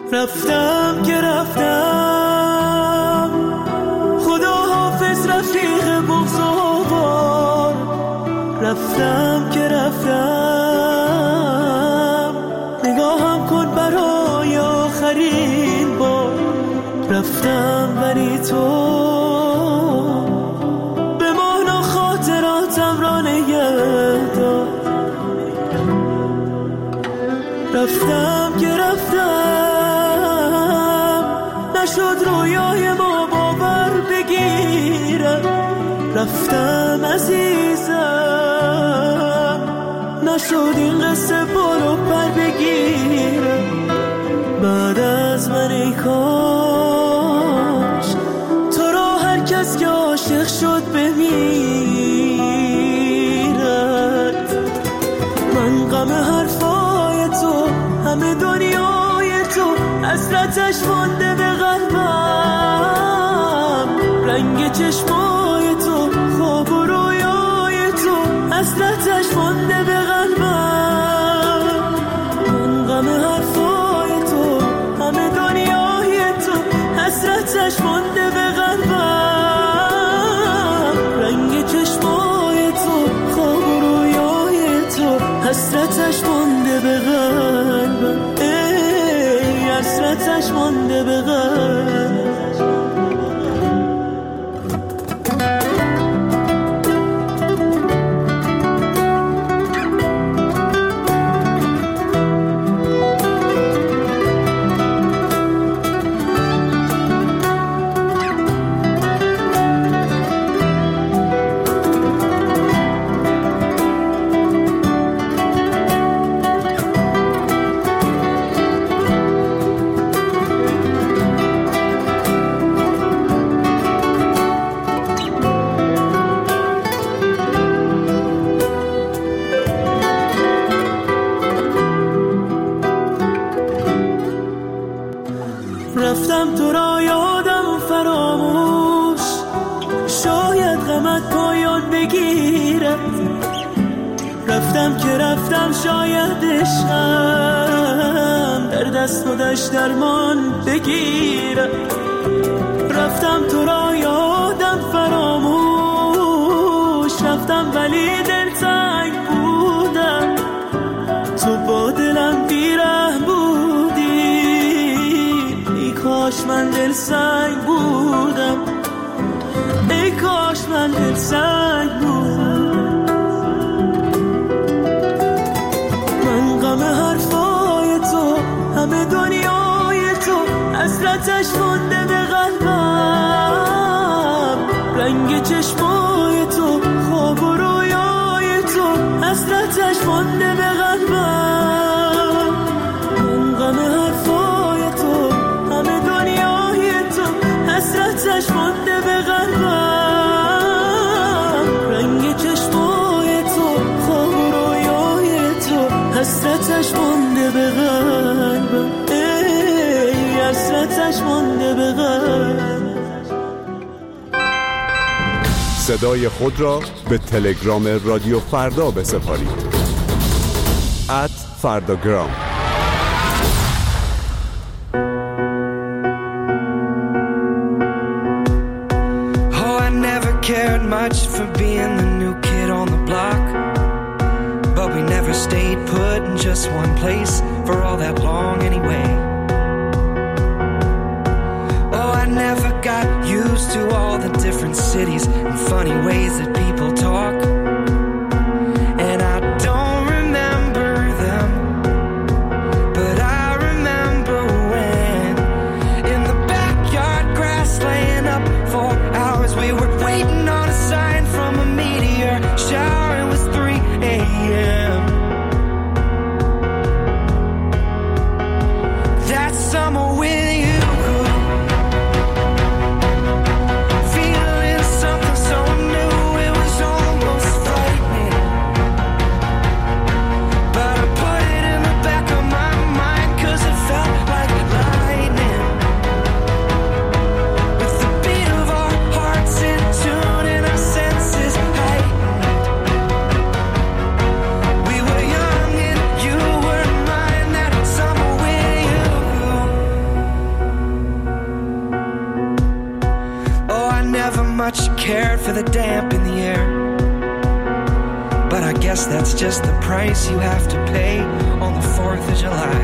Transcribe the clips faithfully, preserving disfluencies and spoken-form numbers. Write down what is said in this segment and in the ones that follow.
رفتم که رفتم، خدا حافظ رفیق بغض‌آور. رفتم که رفتم، نگاهم کن برای آخرین بار. رفتم ولی تو بمانا خاطراتم را نگه دار. رفتم که رفتم، نشد رویای ما باور بگیرم. رفتم عزیزم، نشد این قصه پارو پر بگیرم. بعد از من ای کاش تو را هر کس که عاشق شد بمیرد. من غم حرفای تو، همه دنیای تو، حسرتش مانده به قلبم. رنگ چشمای تو، خواب و رویای تو، حسرتش مانده به قلبم. من غم حرفای تو، همه دنیای تو، حسرتش مانده به قلبم. رنگ چشمای تو، خواب و رویای تو، حسرتش مانده به قلبم. ای حسرتش مانده به قلبم. رفتم تو را یادم فراموش، شاید غمت پایان بگیرد. رفتم که رفتم، شاید عشقم در دست و دشت درمان بگیرد. رفتم تو را یادم فراموش، رفتم ولی دلتنگ بودم. تو با دلم بیرحم بودی، ای کاش من دل سنگ بودم. ای کاش من دل سنگ بودم. من غم حرفای تو، همه دنیای تو، حسرتش مانده به قلبم. رنگ چشمای تو، خواب و رویای تو، حسرتش مانده به قلبم. من غم حرفای تو، همه دنیای تو، حسرتش مانده به قلبم. رنگ چشمای تو، خواب و رویای تو، حسرتش مانده به قلبم. ای حسرتش مانده به قلبم. صدای خود را به تلگرام رادیو فردا بسپارید. ات فرداگرام. Oh, I never cared much for being the new kid on the block, but we never stayed put in just one place for all that long anyway. Oh, I never got used to all the different cities and funny ways that people talk, and I don't remember them, but I remember when in the backyard grass laying up for hours we were waiting on a sign from a meteor shower. It was three a.m. That summer with you, feeling something so new. It was much you cared for the damp in the air. But I guess that's just the price you have to pay on the fourth of July.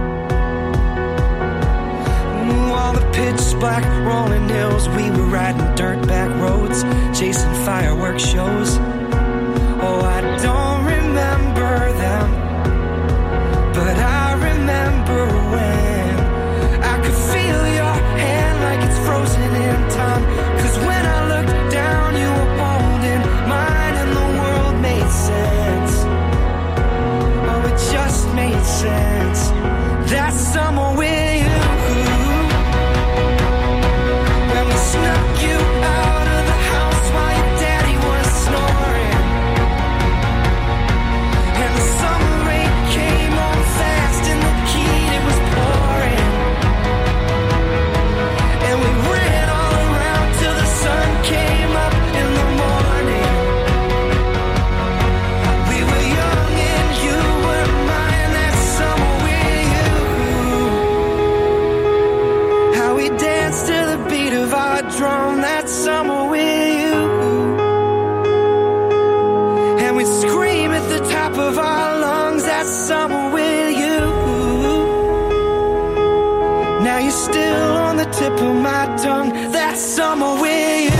Ooh, all the pitch black rolling hills, we were riding dirt back roads, chasing fireworks shows. Oh, I don't remember them, but I remember when I could feel your hand like it's frozen in time. Cause when I looked down, you were holding mine and the world made sense. Oh, it just made sense. That summer with you, when we snuck you out of the house while your daddy was snoring, and the summer rain came on fast in the heat, it was pouring, and we ran all around till the sun came up in the morning. We were young and you were mine that summer with you. How we danced to the beat of our drum that summer with you, and we'd scream at the top of our lungs that summer with you. Now you're still on the tip of my tongue, that summer with you.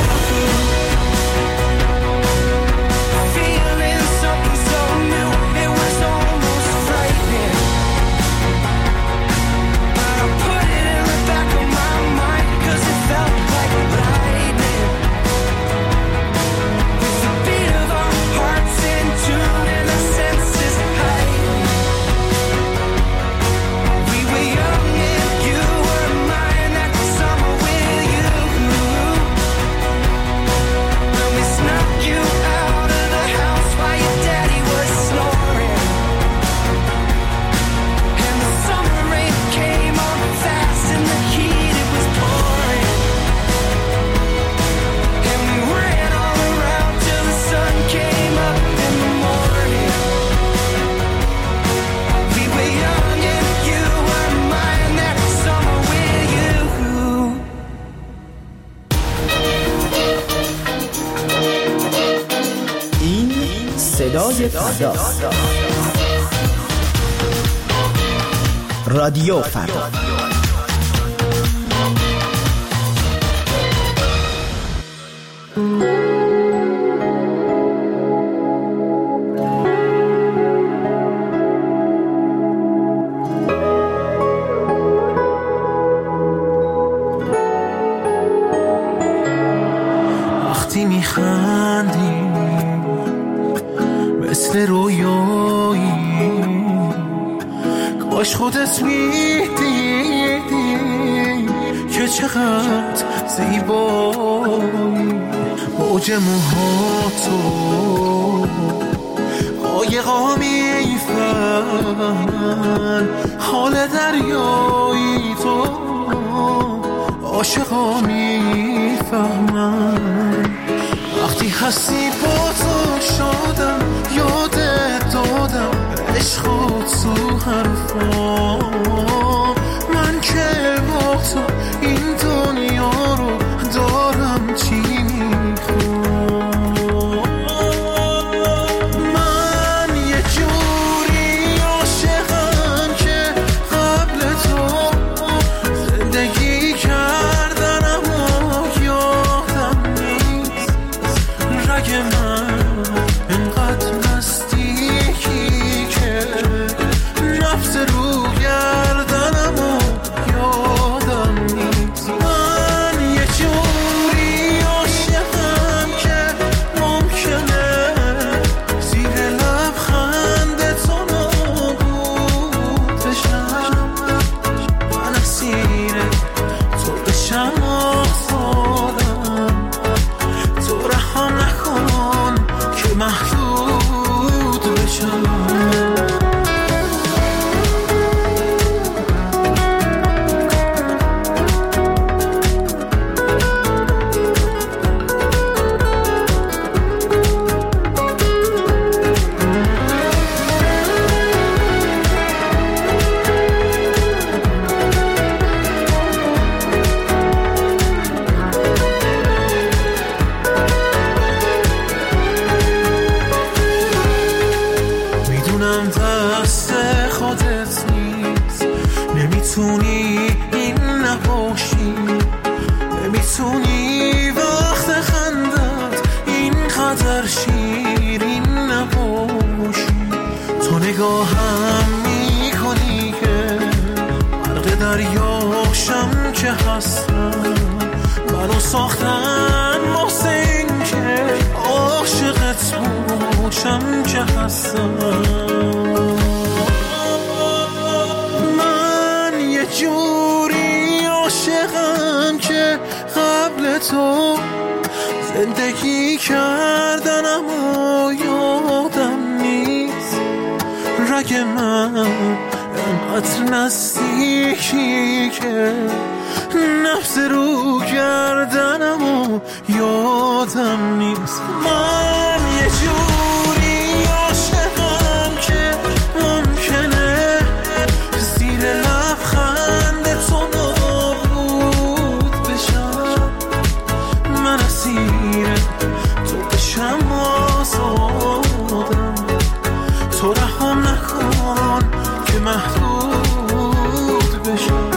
Feeling something so new, it was almost frightening, but I put it in the back of my mind, cause it felt like lightning. With the beat of our hearts in tune and our senses heightened. We were young and you were mine that summer with you. When we snuck you out of the house while your daddy was snoring, and the summer rain came on fast in the heat, it was pouring, and we ran all around till the sun came up in the morning. We were young and you were mine that summer with you. این صدای فرداست. رادیو فردا. وقتی میخندی مثل رویایی، کاش خودت میدیدی که چقدر زیبایی. موج موهاتو قایقا میفهمن، حال دریایی تو عاشقا میفهمن. وقتی هستی با تو شادم، یادت دادم عشقات تو حرفا. من که با تو این دنیا رو دارم چی میخوام. من یه جوری عاشقم که قبل تو زندگی کردن اما یادم نیست. رگ من انقدر نزدیکی که نفس رویم نمیتونی این نباشی، نمیتونی وقت خندت اینقدر شیرین نباشی. تو نگاهم میکنی که غرق دریاشم که هستم، منو ساختن واسه این که عاشقت باشم که هستم. من یه جوری عاشقم که قبل تو زندگی کردن اما یادم نیست. رگ من انقدر نزدیکی که نفس رو گردنم و یادم نیست. من یه جوری عاشقم که ممکنه زیر لبخند تو نابود بشم، من اسیر تو بشم آزادم. تو رحم نکن که محدود بشم.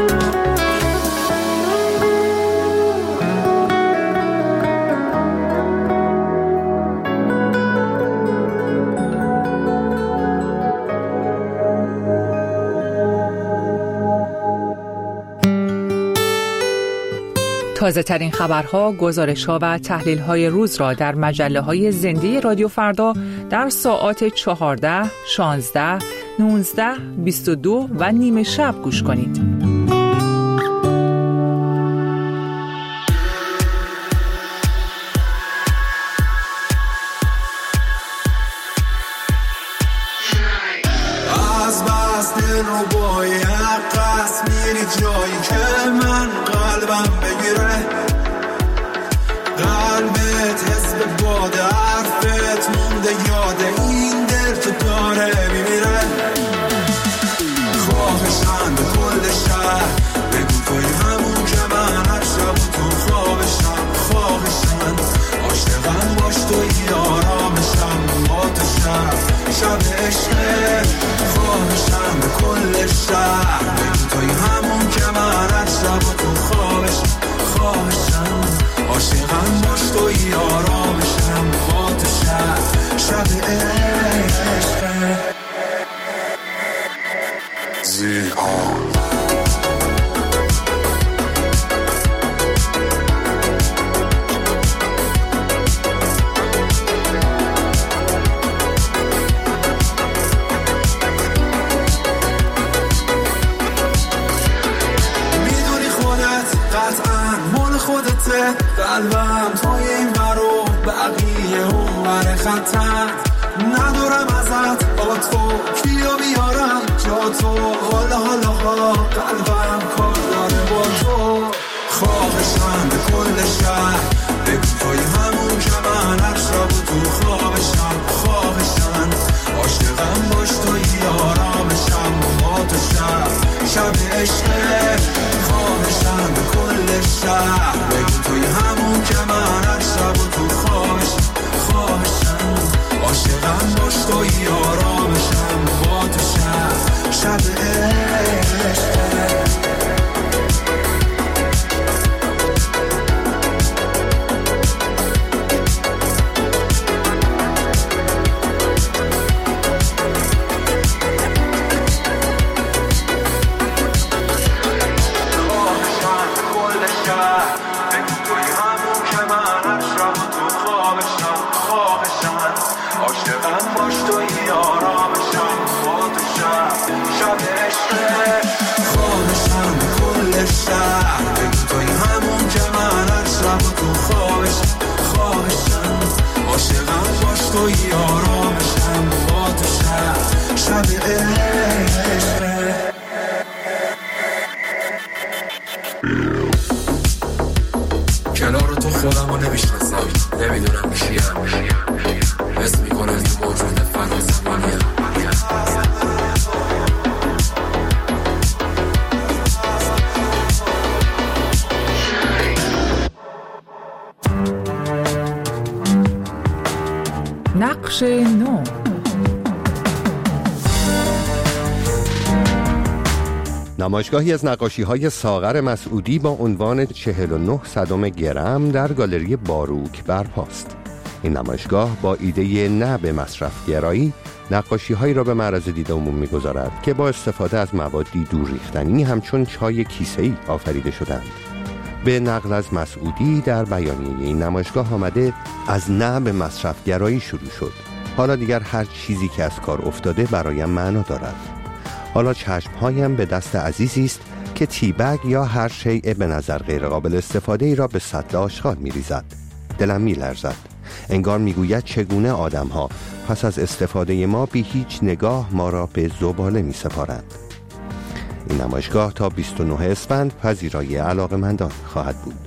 تازه ترین خبرها، گزارش‌ها و تحلیل‌های روز را در مجله‌های زنده رادیو فردا در ساعات چهارده، شانزده، نوزده، بیست و دو و نیمه شب گوش کنید. از بس دل رو باید قصد میری جایی که من قلبم بگیره، قلبت حس به باد حرفت مونده یاد این دل تو داره میمیره. خواهشم به کل شهر بگو توی همون که من هر شب تو خوابشم. خواهشم عاشقم باش توی آرامشم با تو شب شب عشقه. خواهشم به کل شهر بگو توی همون که من هر شب تو خوابشم. خواهشم عاشقم باش توی آرامشم با تو شب شب عشقه. زیها قلبم توی این برو بقیه اون بر خطر ندارم ازت با تو کیو بیارم جا تو. حالا حالا ها قلبم کار داره با تو. خواهشم به کل شهر بگو توی همون که من هر شب تو خوابشم. خواهشم عاشقم باش توی آرامشم با تو شب شب عشقه. خواهشم به کل شهر بگو توی همون که من هر شب تو خوابشم. خواهشم عاشقم باش توی آرامشم با تو شب شب عشقه. توی آرامشم با تو شب شب عشقه. کنار تو خودم رو نمیشناسم، نمیدونم کیم، حس میکنم که موجود فنا زمانیم. نقش نو. نمایشگاهی از نقاشی‌های ساغر مسعودی با عنوان چهل و نه صدم گرم در گالری باروک برپاست. این نمایشگاه با ایده نه به مصرف گرایی نقاشی‌هایی را به معرض دید عموم می‌گذارد که با استفاده از موادی دور ریختنی همچون چای کیسه‌ای آفریده شدند. به نقل از مسعودی در بیانیه این نمایشگاه آمده از نه به مصرف گرایی شروع شد. حالا دیگر هر چیزی که از کار افتاده برایم معنا دارد. حالا چشمهایم به دست عزیزی است که تیبگ یا هر شیء به نظر غیر قابل استفاده ای را به سطل آشغال می‌ریزد. دلم می‌لرزد. انگار میگوید چگونه آدم‌ها پس از استفاده ما بی هیچ نگاه ما را به زباله می‌سپارند. این نمایشگاه تا بیست و نه اسفند پذیرای علاقه‌مندان خواهد بود.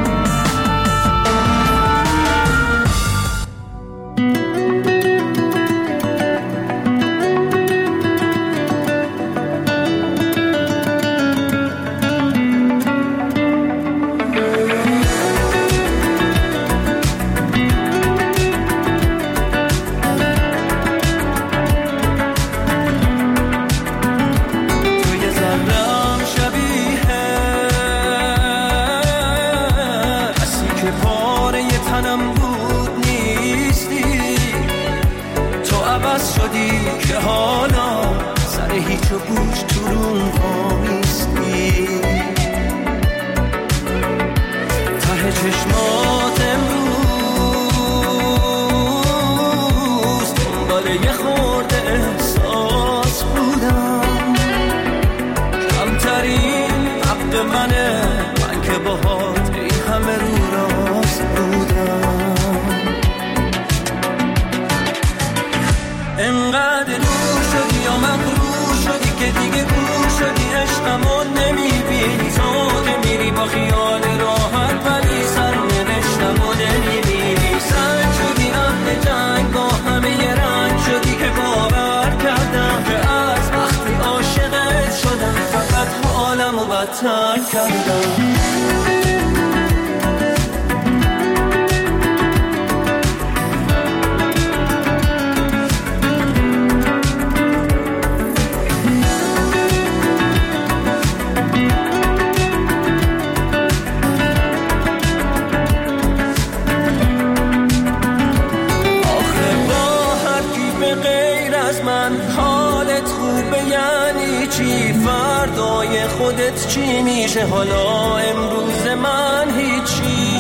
خودت چی میشه حالا امروز من هیچی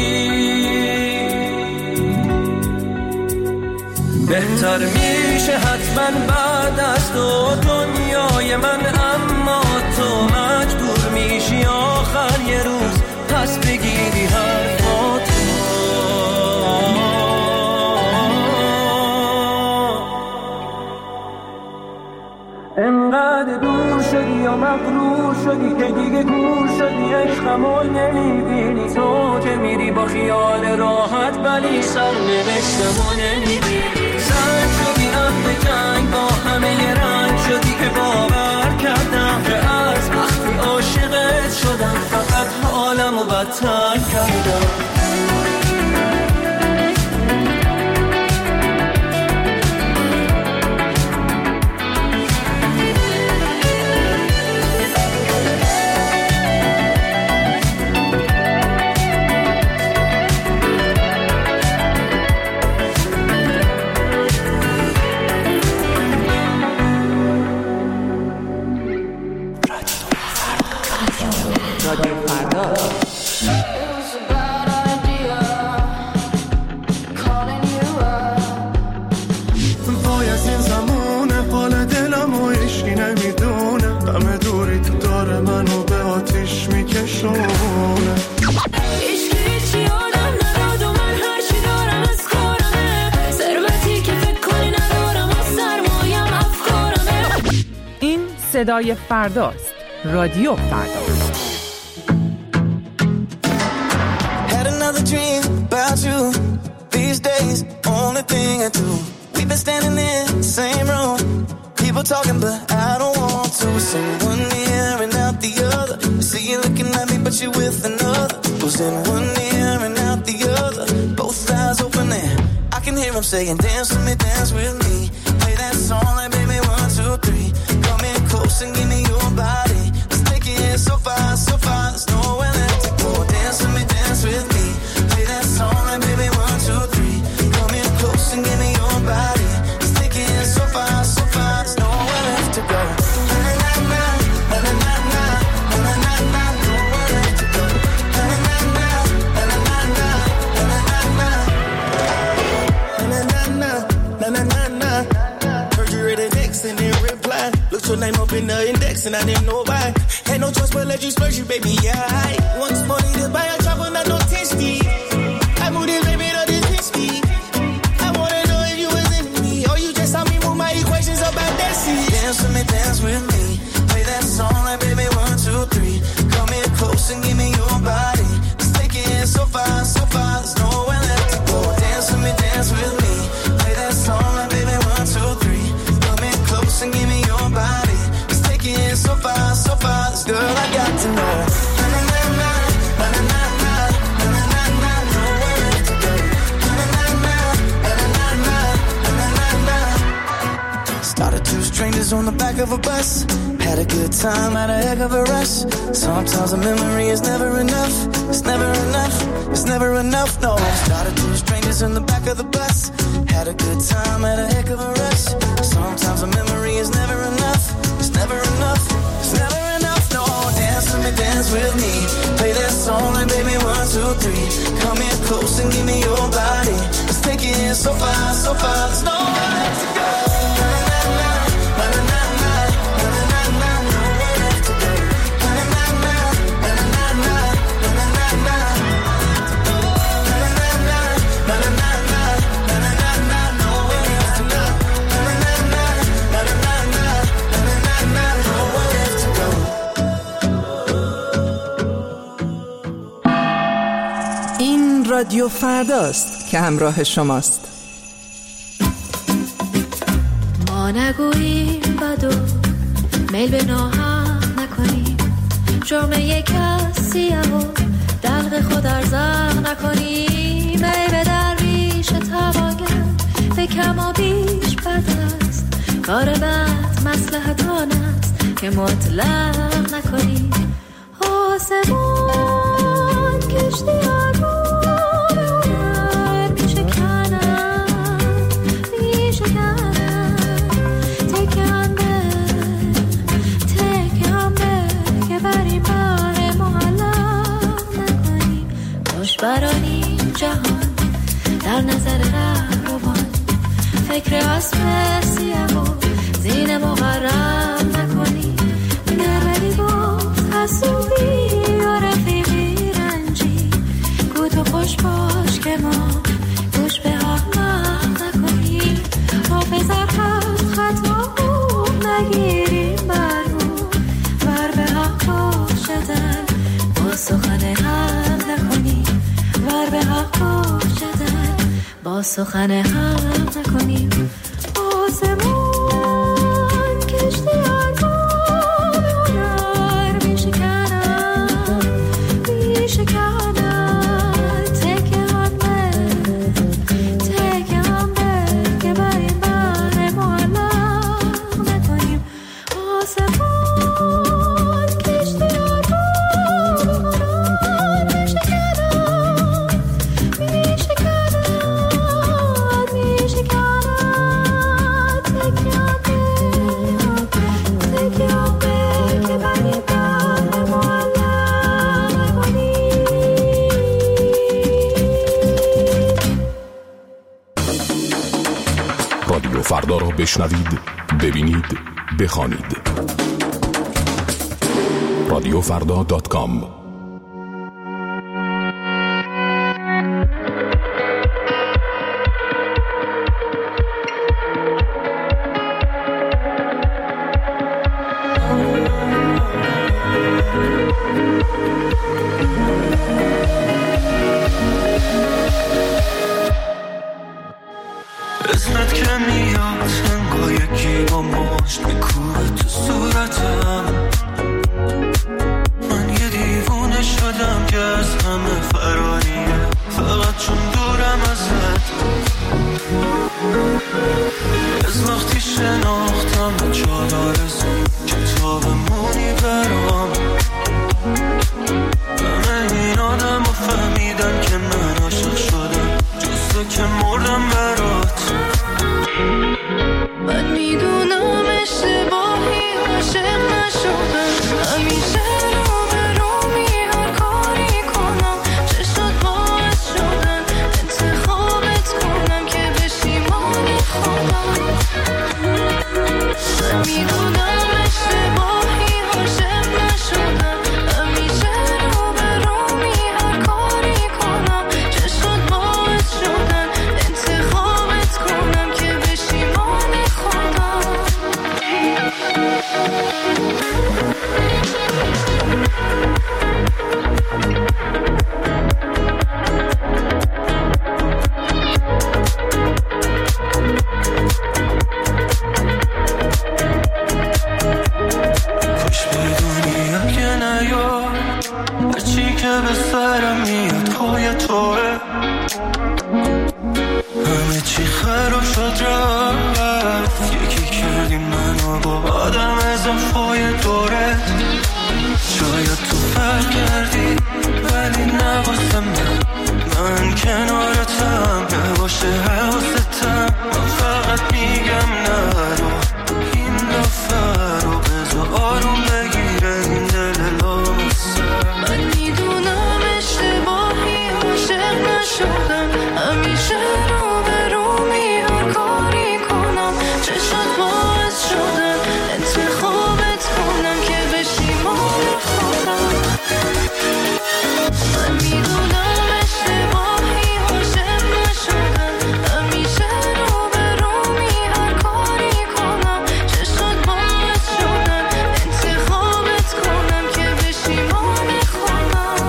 بهتر میشه حتما بعد از تو دنیای من اما تو مجبور میشی آخر یه روز پس بگیری حرفاتو انقدر دور شدی یا مغرور شدی که دیگه گور شدی عشقمو نمیبینی تو که میری با خیال راحت ولی سر نوشتمو نمیبینی زن شدی اهل جنگ با همه ی رنگ شدی که باور کردم که از وقتی عاشقت شدم فقط حالمو بدتر کردم صدای فرداست. رادیو فردا. Had another dream about you. These days, only thing I do. We've been standing in the same room. People talking, but I don't want to. Sing one ear and out the other. I see you looking at me, but you're with another. Who's in one ear and out the other? Both eyes open and I can hear them saying, dance with me, dance with me. Play that song like baby one, two, three. Come in close and give me your body. your name up in the index and I didn't know why. Had no choice but let you splurge you, baby, yeah. I once money to buy a chopper, not no ten speed. I moved this baby to this ten speed. I wanna know if you was in me or you just saw me move my equations about that seat. Dance with me, dance with me. Play that song like baby one, two, three. Come in close and give me your body. Let's take it in so far, so far. There's nowhere left to go. Dance with me, dance with me. Play that song like baby one, two, three. Come in close and give me your body. Let's take it in so far, so far. This girl I got to know. Na na na na, na na na na, na na na na. Nowhere left to go. Na na na na, na na na na, na na na na. Started two strangers on the back of a bus. Had a good time, had a heck of a rush. Sometimes a memory is never enough. It's never enough, it's never enough, no. Started two strangers in the back of the bus. Had a good time, had a heck of a rush. Sometimes a memory is never enough. It's never enough, it's never enough, no. Dance with me, dance with me. Play that song like baby one, two, three. Come in close and give me your body. Let's take it in so far, so far. There's nowhere to go. Na na na, na na na, na na na, nowhere left to go. Na na na na, na na na na, na na na na. Na na na na, na na na na, na na na na, nowhere left to go. Na na na na, na na na na, na na na na, nowhere left to go. این رادیو فرداست که همراه شماست. ما نگوییم بدو میل به ناهم نکنیم، جرم یک کسیه و دلق خود ارزاق نکنیم. ای به درویش توانگر به کم و بیش بد است، کار بد مصلحت آن است که مطلق نکنیم. آسمان کشتی آرمان برانی جهان در نظر رهروان، فکر اسب سیاه و زین مغرم نکنی. نروی گفت حسوبی و رفیقی رنجی، گو تو خوش باش که ما گوش به احمق نکنی. حافظ حق خطا نگیریم بر رو ور به حق باشدن، با سخن حق نکنی. ور به حق باشدن با سخن حق نکنیم. آسمان کشتی آرمان هنر می شکنن، می شکنن. تکه هم به تکه هم به که بر این بر معلق نکنیم. آسمان کشتی آرمان هنر می شکنن، رادیو فردا را بشنوید، ببینید، بخوانید. رادیو فردا دات کام. اسمت که میاد انگار یکی با مشت میکوبه تو صورتم. من یه دیوونه به سرم میاد پای توه، همه چی خراب شد رفت، یکی کردی منو با آدم اضافای دوره. شاید تو فرق کردی ولی نواسم من، من کنارتم نباشه حواستم، من فقط میگم نرو این دفعه رو بذار آروم بگیره این دل لامسه. من میدونم اشتباهی عاشق نشدم، همیشه رو به رو میان کاری کنم، چشات باعث شدن انتخابت کنم که بشی مال خودم. من میدونم اشتباهی عاشق نشدم، همیشه رو به رو میان کاری کنم، چشات باعث شدن انتخابت کنم که بشی مال خودم.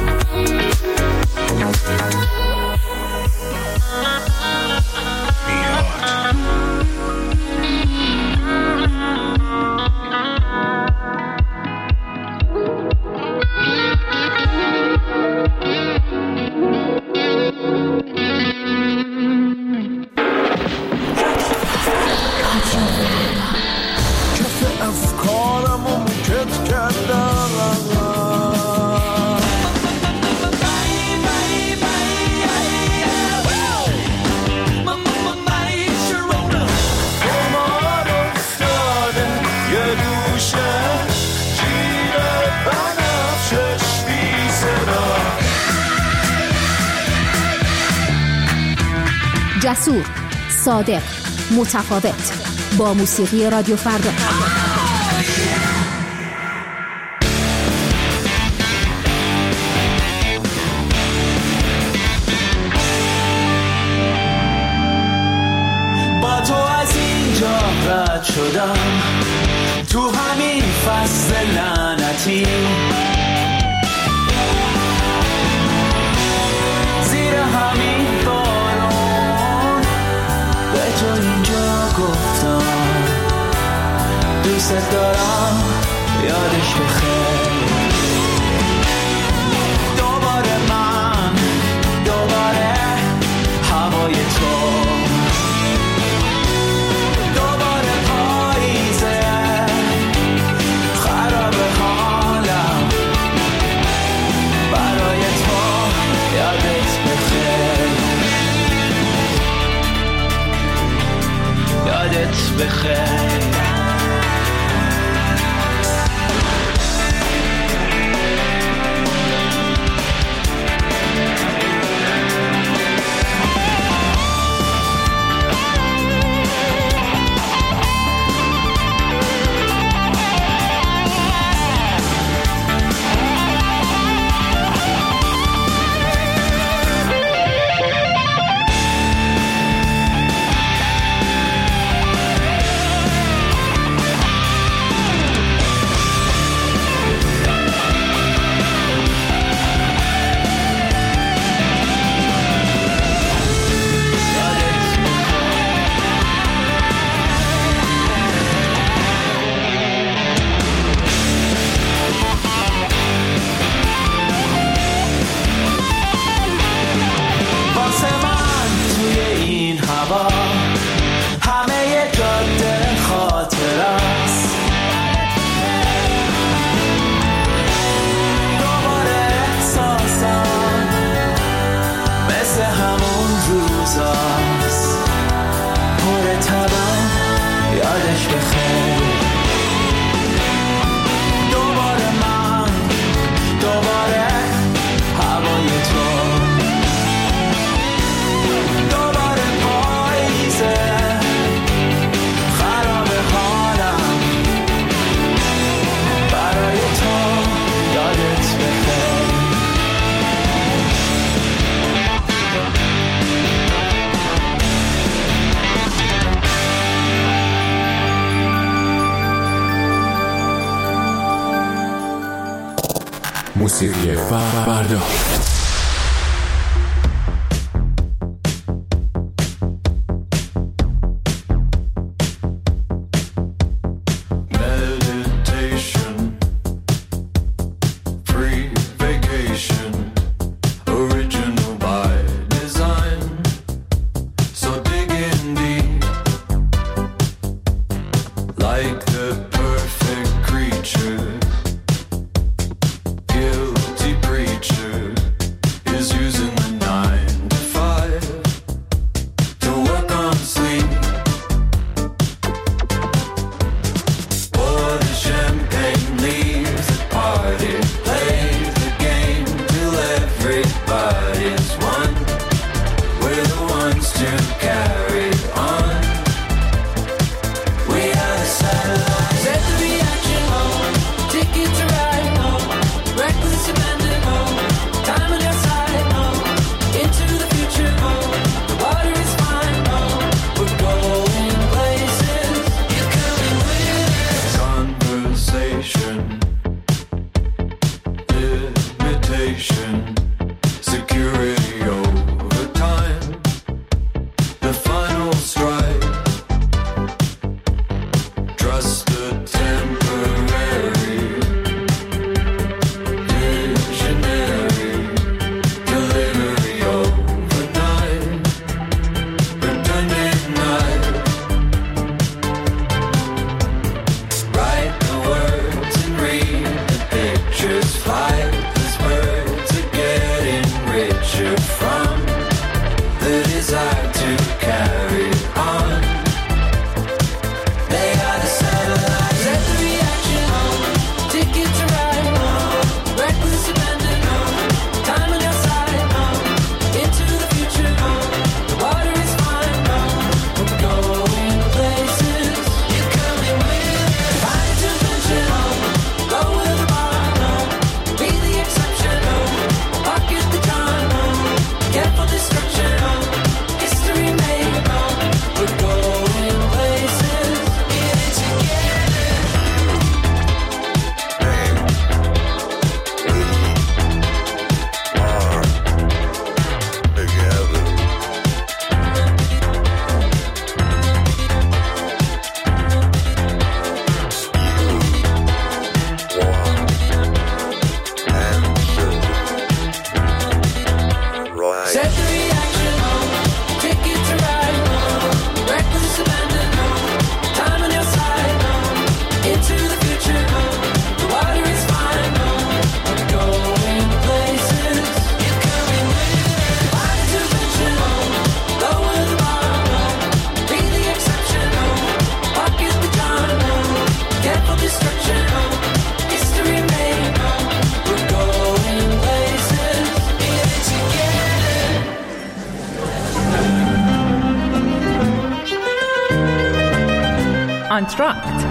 کف افکارم رو موکت کردم، قمار افتاده یه گوشه جیر بنفشش بی صدا. جسور، صادق، متفاوت، با موسیقی رادیو فردا. با تو از اینجا رد شدم، تو همین فصل لعنتی، زیر همین بارون به تو اینجا گفتم دوست دارم، یادش بخیر. دوباره من، دوباره هوای تو، دوباره پاییزه خراب حالم، برای تو یادت بخیر، یادت بخیر. موسیقی فردا. Meditation, free vacation. آنتراکت.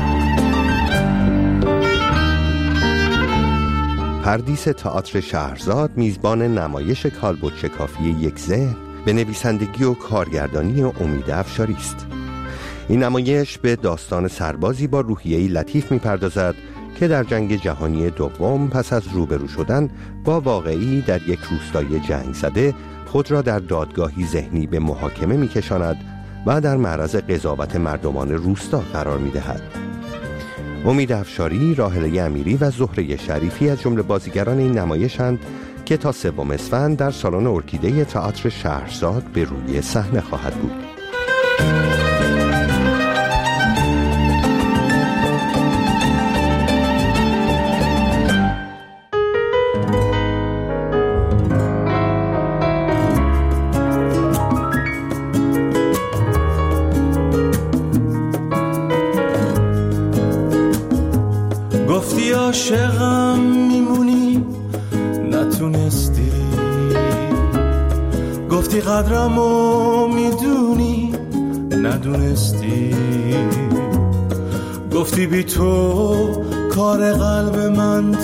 پردیس تئاتر شهرزاد میزبان نمایش کالبد شکافی یک ذهن به نویسندگی و کارگردانی امید افشاری است. این نمایش به داستان سربازی با روحیه‌ای لطیف می‌پردازد که در جنگ جهانی دوم پس از روبرو شدن با واقعی در یک روستای جنگ زده خود را در دادگاهی ذهنی به محاکمه می‌کشاند و در معرض قضاوت مردمان روستا قرار می‌دهد. امید افشاری، راحله امیری و زهره شریفی از جمله بازیگران این نمایشند که تا سوم اسفند در سالن ارکیده تئاتر شهرزاد به روی صحنه خواهد بود. گفتی عاشقم میمونی نتونستی، گفتی قدرمو میدونی ندونستی، گفتی بی تو کار قلب من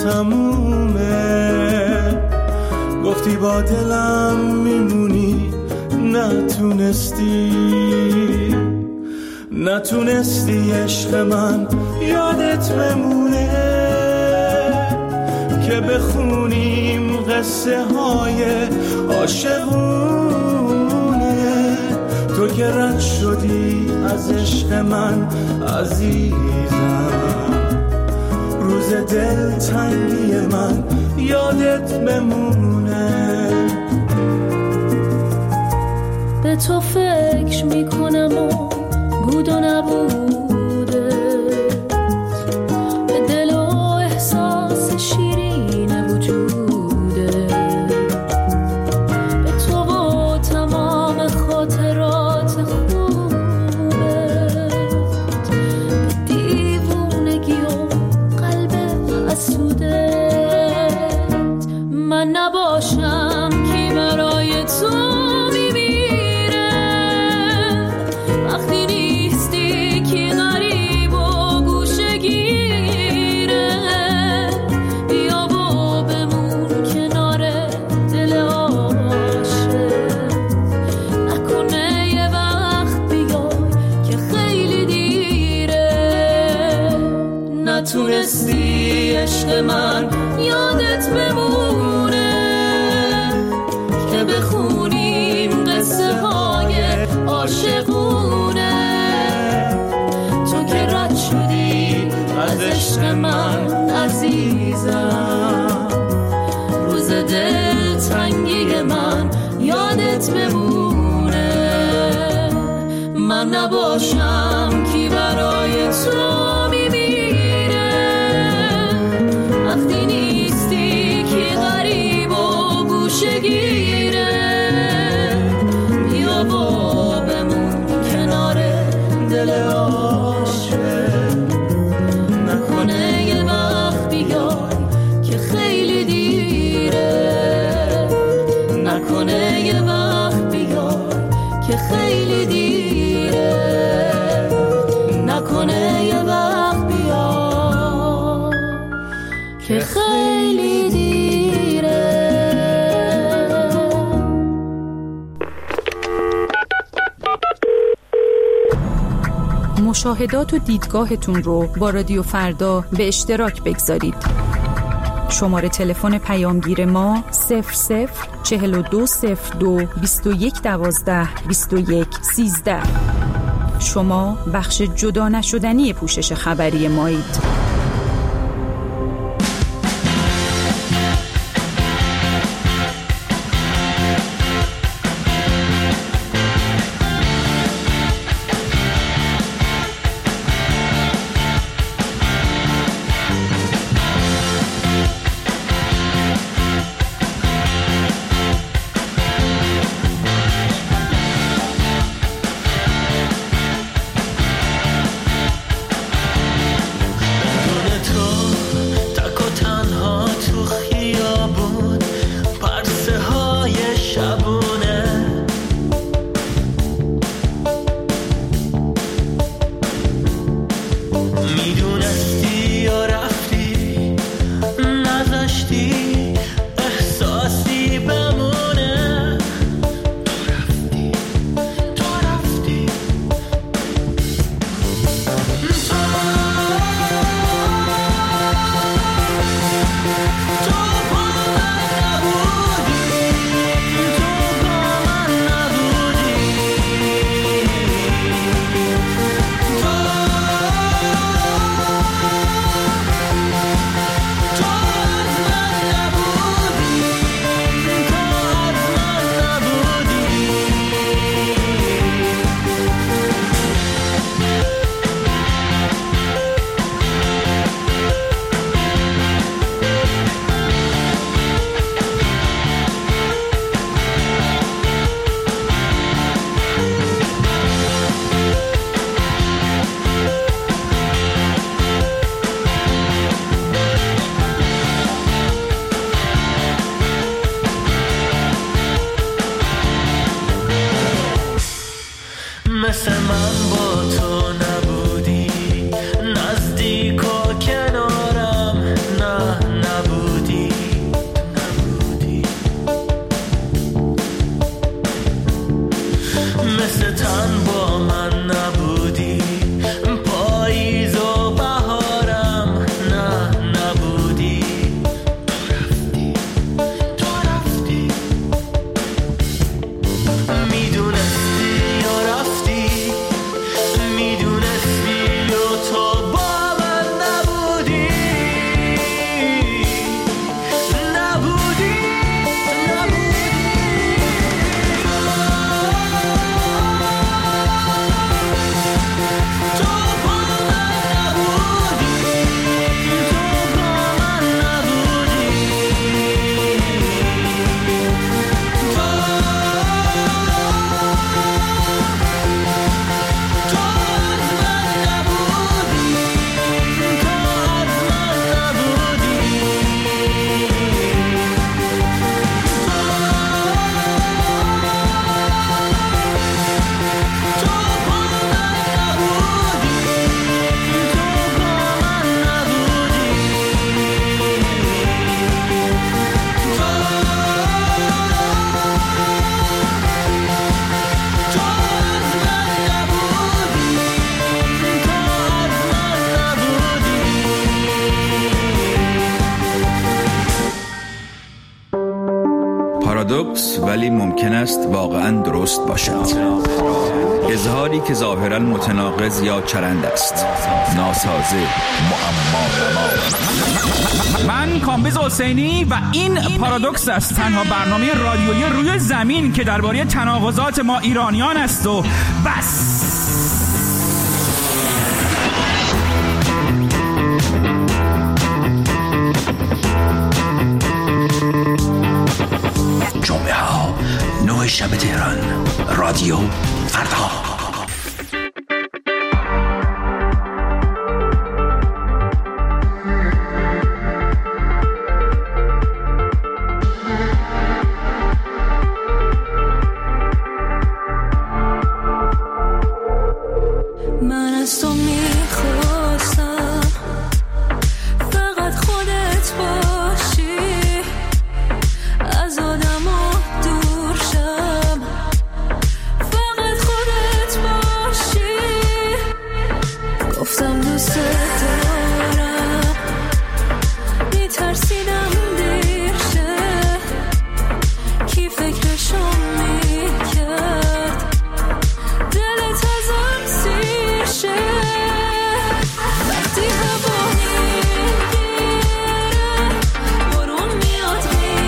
تمومه، گفتی با دلم میمونی نتونستی، نتونستی عشق من یادت بمونه که بخونیم قصه های عاشقونه. تو که رد شدی از عشق من عزیزم، روز دل تنگی من یادت بمونه. به تو فکر میکنم و بود و نبوده، به دل و احساس شیرین وجوده، به تو و تمام خاطرات خوبه، به دیوونگی و قلب حسوده. من نباشم کی برای تو میمیره، وقتی نیستی کی غریب و گوشه گیره. بیا و بمون کنار دل عاشق، نکنه یه وقت بیای که خیلی دیره. نتونستی عشق من یادت بمونه که بخونیم قصه های عاشقونه. تو که رد شدی از عشق من عزیزم، روز دل تنگی من یادت بمونه. من نباشم کی برای تو میمیره، وقتی نیستی کی غریب و گوشه گیره. بیا و بمون کنار دل عاشق، نکنه یه وقت بیای که خیلی دیره، نکنه یه وقت بیای که خیلی دیره، نکنه یه وقت بیای که خیلی دیره. مشاهدات و دیدگاهتون رو با رادیو فردا به اشتراک بگذارید. شماره تلفن پیامگیر ما صفر صفر چهل و دو صفر دو بیست و یک دوازده بیست و یک سیزده. شما بخش جدا نشدنی پوشش خبری مایید. پارادوکس ولی ممکن است واقعا درست باشد. اظهاری که ظاهرا متناقض یا چرند است، ناسازه، معما. من کامبیز حسینی و این پارادوکس است، تنها برنامه رادیویی روی زمین که درباره تناقضات ما ایرانیان است و بس. جمعه ها نه شب تهران، رادیو فردا. من از تو میخواستم فقط خودت باشی، از آدم ها دور شم، فقط خودت باشی. گفتم دوست دارم، میترسیدم دیر شه، کی فکرشو میکرد دلت ازم سیر شه. وقتی هوا میگیره بارون میاد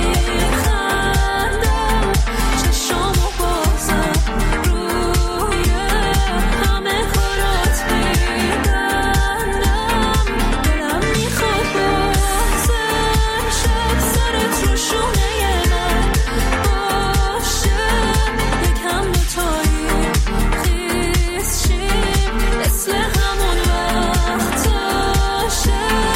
میخندم، چشامو بازم روی همه کارات میبندم. دلم میخواد بازم شب سرت رو شونه من باشه، یکم دوتایی خیز شیم مثل همون وقتاشه.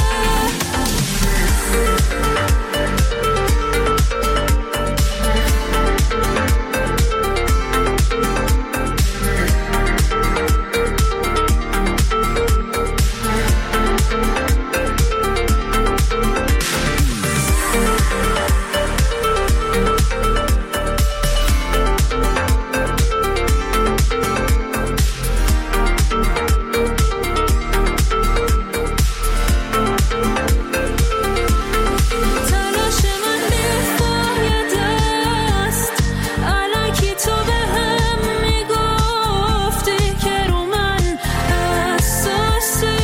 تلاش من بیفایده است، الکی تو بهم میگفتی که رو من حساسی.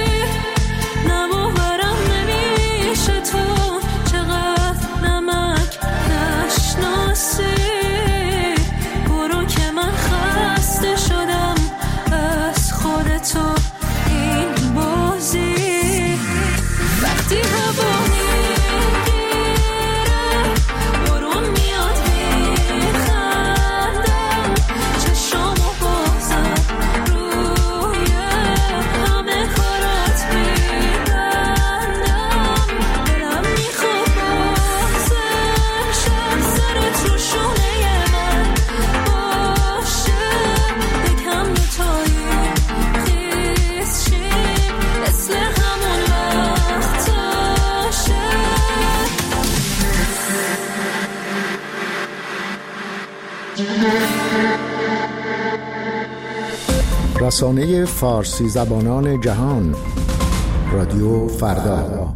نباورم نمیشه تو چقدر نمک نشناسی. برو که من خسته شدم از خودتو این بازی. وقتی هوا میگیره بارون میاد میخندم، چشامو بازم روی همه کارات میبندم. دلم میخواد بازم شب سرت رو شونه من باشه، یکم دوتایی خیز شیم مثل همون وقتاشه. رسانه فارسی زبانان جهان، رادیو فردا.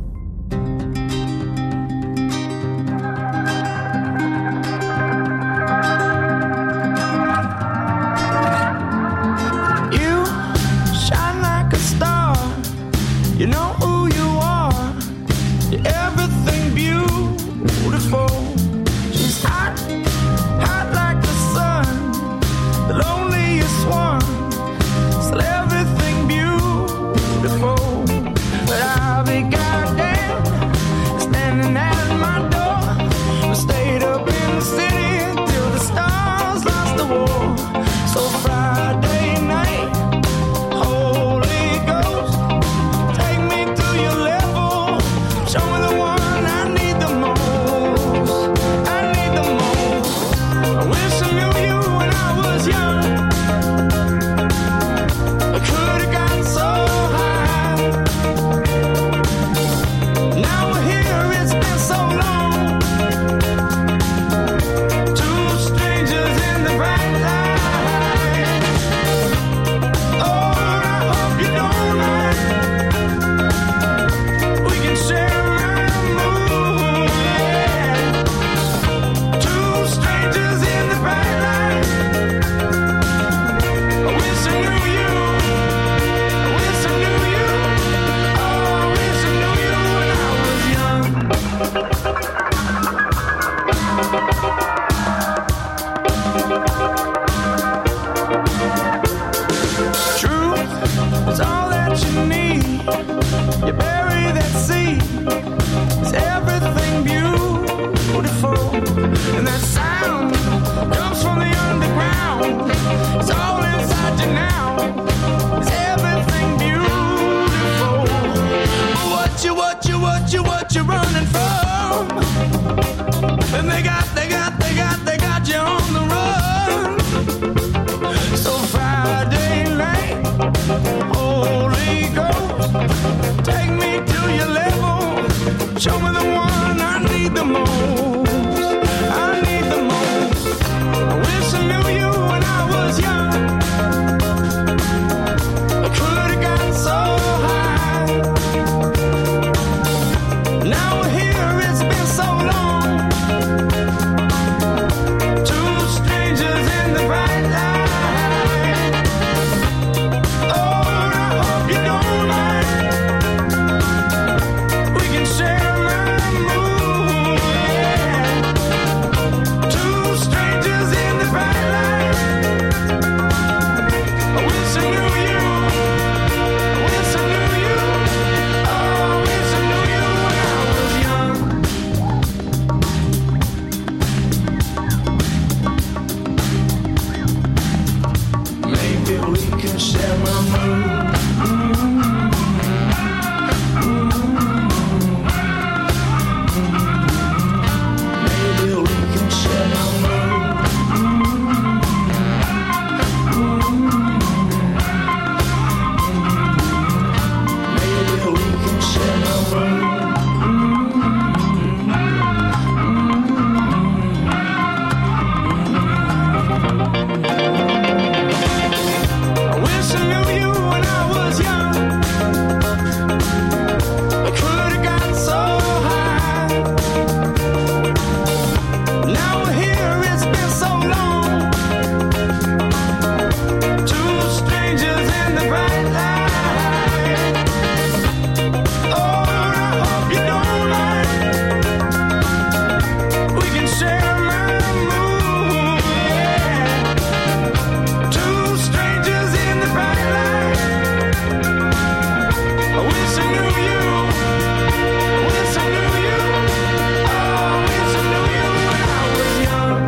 You shine like a star, you know who you are, you're everything beautiful. She's hot, hot like the sun, the loneliest one, still everything beautiful. But I'll be goddamn need the most. I need the most. I wish I knew you when I was young. I could have gotten so high. Now we're here, it's been so long. Two strangers in the bright light. Oh, I hope you don't mind. We can share my mood, yeah. Two strangers in the bright light. I wish I knew you. I wish I knew you. Oh, I wish I knew you when I was young. Maybe we can share my mood. Maybe we can share my mood. Maybe we can share my mood. I wish I knew you when I was young. I could have gotten so high. Now we're here, it's been so long. Two strangers in the bright light. Oh, I hope you don't mind. We can share my mood, yeah. Two strangers in the bright light. I wish I knew you. I wish I knew you. Oh, I wish I knew you when I was young.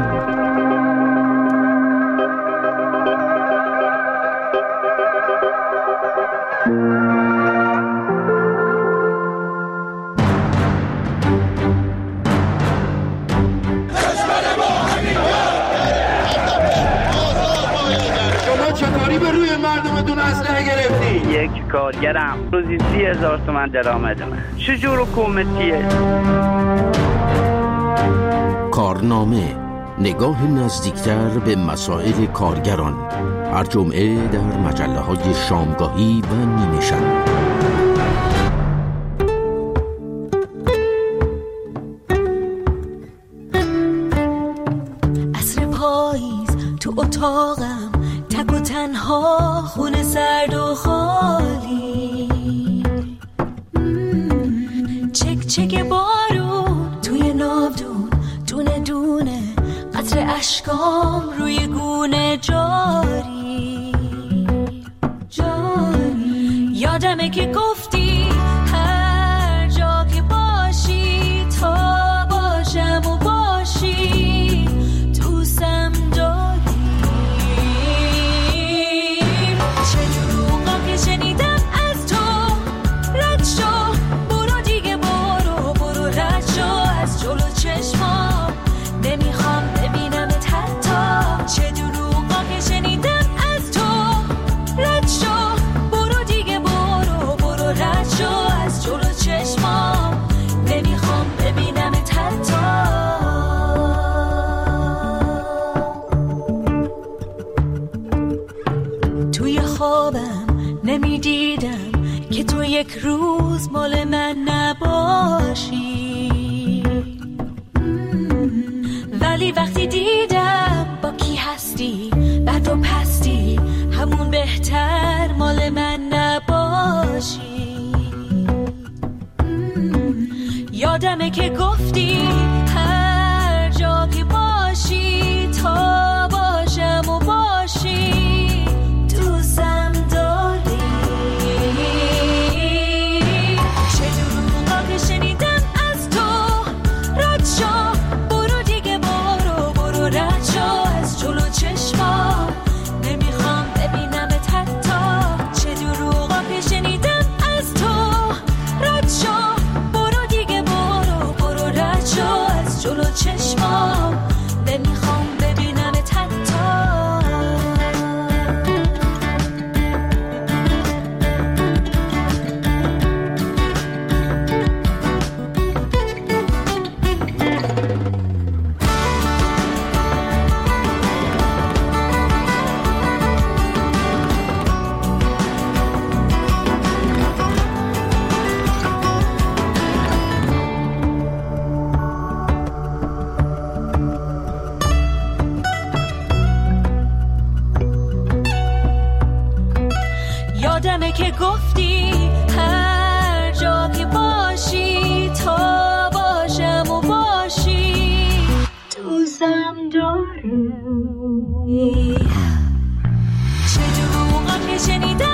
شما چطوری به روی مردمتون اسلحه گرفتی؟ یک کارگرم روزی سی هزار تومن درآمد من. چجور حکومتیه؟ کارنامه، نگاه نزدیکتر به مسائل کارگران، هر جمعه در مجله های شامگاهی و نیمه شب. عصر پاییز تو اتاقم، تک و تنها، خونه سرد و خالی. مم، چک چک بارون توی ناودون، دونه دونه قطر اشکام روی گونه جاری جاری. یادمه که گفتی هر جا که باشی تا باشم و باشی دوستم داری. چه دروغا که شنیدم از تو، رد شو برو دیگه، برو برو رد شو از جلو چشمام، نمیخوام ببینمت حتی. چه دروغا که شنیدم از تو، رد شو برو دیگه، برو برو رد شو از جلو چشمام، نمیخوام ببینمت حتی. توی خوابم نمیدیدم که تو یک روز مال من نباشی، ولی وقتی دیدم با کی هستی، بد و پستی، همون بهتر مال من نباشی. یادمه که گفتی هر جا که باشی تا باشم و باشی دوستم داری. چه دروغا که شنیدم از تو، رد شو برو دیگه، برو برو رد شو از جلو چشمام، نمیخوام ببینمت حتی. چه دروغا که شنیدم از تو، رد شو برو دیگه، برو برو رد شو دوستم داره چه دروغم که شنیدم